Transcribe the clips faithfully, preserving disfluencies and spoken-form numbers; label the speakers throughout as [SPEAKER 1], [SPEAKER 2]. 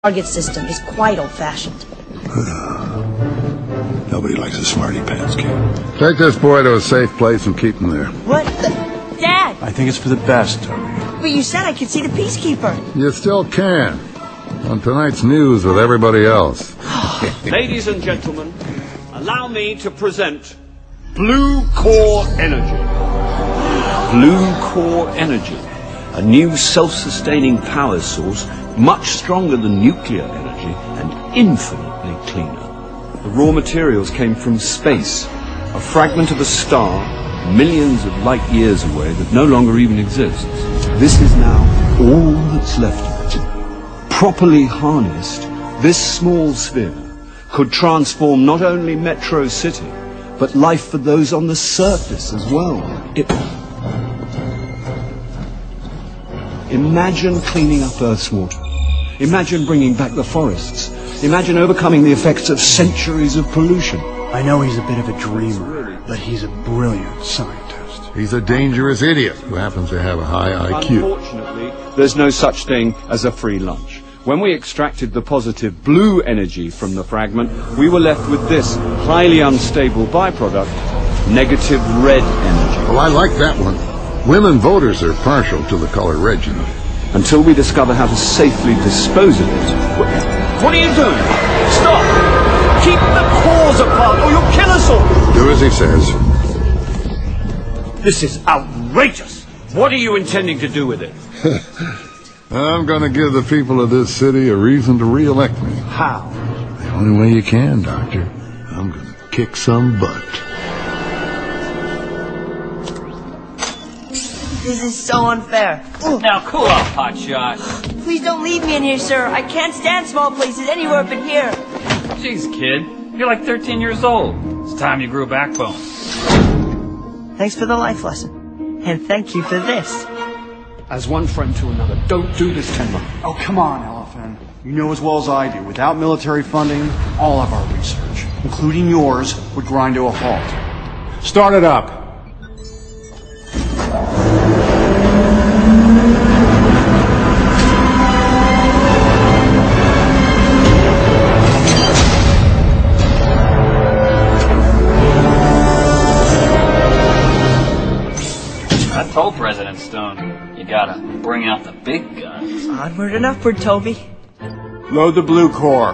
[SPEAKER 1] target system is quite old-fashioned.
[SPEAKER 2] Nobody likes a smarty pants kid.
[SPEAKER 3] Take this boy to a safe place and keep him there.
[SPEAKER 1] What? The... Dad!
[SPEAKER 2] I think it's for the best, Toby.
[SPEAKER 1] But you said I could see the Peacekeeper.
[SPEAKER 3] You still can. On tonight's news with everybody else.
[SPEAKER 4] Ladies and gentlemen, allow me to present Blue Core Energy. Blue Core Energy, a new self-sustaining power source much stronger than nuclear energy and infinitely cleaner. The raw materials came from space, a fragment of a star millions of light years away that no longer even exists. This is now all that's left of it. Properly harnessed, this small sphere could transform not only Metro City, but life for those on the surface as well. It... Imagine cleaning up Earth's water. Imagine bringing back the forests. Imagine overcoming the effects of centuries of pollution.
[SPEAKER 5] I know he's a bit of a dreamer, but he's a brilliant scientist.
[SPEAKER 3] He's a dangerous idiot who happens to have a high I Q.
[SPEAKER 4] Unfortunately, there's no such thing as a free lunch. When we extracted the positive blue energy from the fragment, we were left with this highly unstable byproduct, negative red energy.
[SPEAKER 3] Well, I like that one. Women voters are partial to the color red, you know.
[SPEAKER 4] Until we discover how to safely dispose of it. What, what are you doing? Stop! Keep the cores apart or you'll kill us all!
[SPEAKER 3] Do as he says.
[SPEAKER 4] This is outrageous! What are you intending to do with it?
[SPEAKER 3] I'm going to give the people of this city a reason to re-elect me.
[SPEAKER 4] How?
[SPEAKER 3] The only way you can, Doctor. I'm going to kick some butt.
[SPEAKER 1] This is so unfair.
[SPEAKER 6] Now cool off, hotshot.
[SPEAKER 1] Please don't leave me in here, sir. I can't stand small places anywhere but here.
[SPEAKER 6] Jeez, kid. You're like thirteen years old. It's time you grew a backbone.
[SPEAKER 1] Thanks for the life lesson. And thank you for this.
[SPEAKER 4] As one friend to another, don't do this, Tenma.
[SPEAKER 5] Oh, come on, Elephant. You know as well as I do, without military funding, all of our research, including yours, would grind to a halt. Start it up.
[SPEAKER 6] I told President Stone, you gotta bring out the big guns.
[SPEAKER 1] Onward and upward, Toby.
[SPEAKER 5] Load the blue core.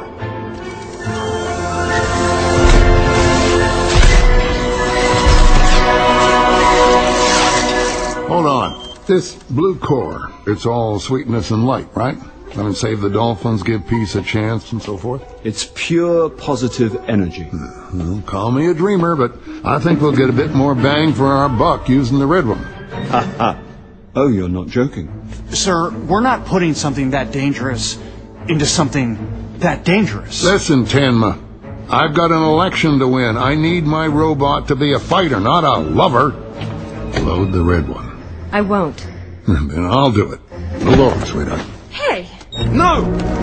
[SPEAKER 3] Hold on. This blue core, it's all sweetness and light, right? Gonna save the dolphins, give peace a chance, and so forth?
[SPEAKER 4] It's pure positive energy.
[SPEAKER 3] Well, call me a dreamer, but I think we'll get a bit more bang for our buck using the red one.
[SPEAKER 4] Ha ha. Oh, you're not joking.
[SPEAKER 5] Sir, we're not putting something that dangerous into something that dangerous.
[SPEAKER 3] Listen, Tenma. I've got an election to win. I need my robot to be a fighter, not a lover. Load the red one.
[SPEAKER 7] I won't.
[SPEAKER 3] Then I'll do it. Alone, sweetheart.
[SPEAKER 7] Hey!
[SPEAKER 4] No!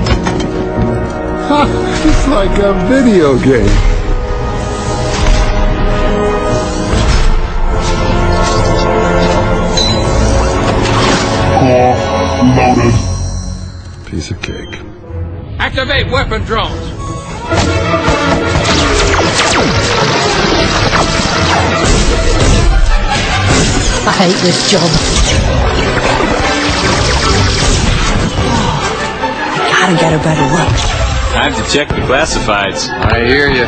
[SPEAKER 3] Ha! It's like a video game.
[SPEAKER 2] Loaded.
[SPEAKER 3] Piece of cake.
[SPEAKER 6] Activate weapon drones!
[SPEAKER 1] I hate this job. I gotta get a better look.
[SPEAKER 6] Time to check the classifieds. I hear you.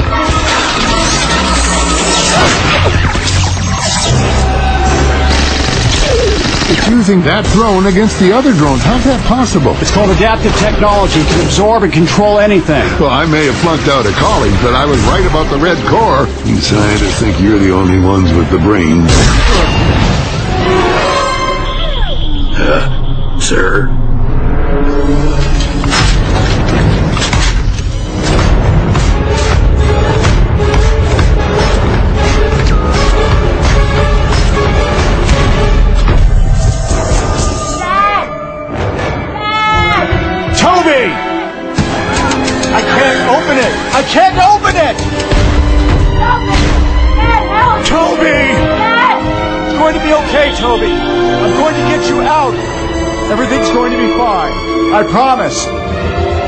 [SPEAKER 3] It's using that drone against the other drones. How's that possible?
[SPEAKER 5] It's called adaptive technology. It can absorb and control anything.
[SPEAKER 3] Well, I may have flunked out of college, but I was right about the red core. You scientists think you're the only ones with the brains. Uh, sir?
[SPEAKER 5] I can't open it! I can't open it!
[SPEAKER 7] Stop it! Dad, help!
[SPEAKER 5] Toby!
[SPEAKER 7] Dad!
[SPEAKER 5] It's going to be okay, Toby. I'm going to get you out. Everything's going to be fine. I promise.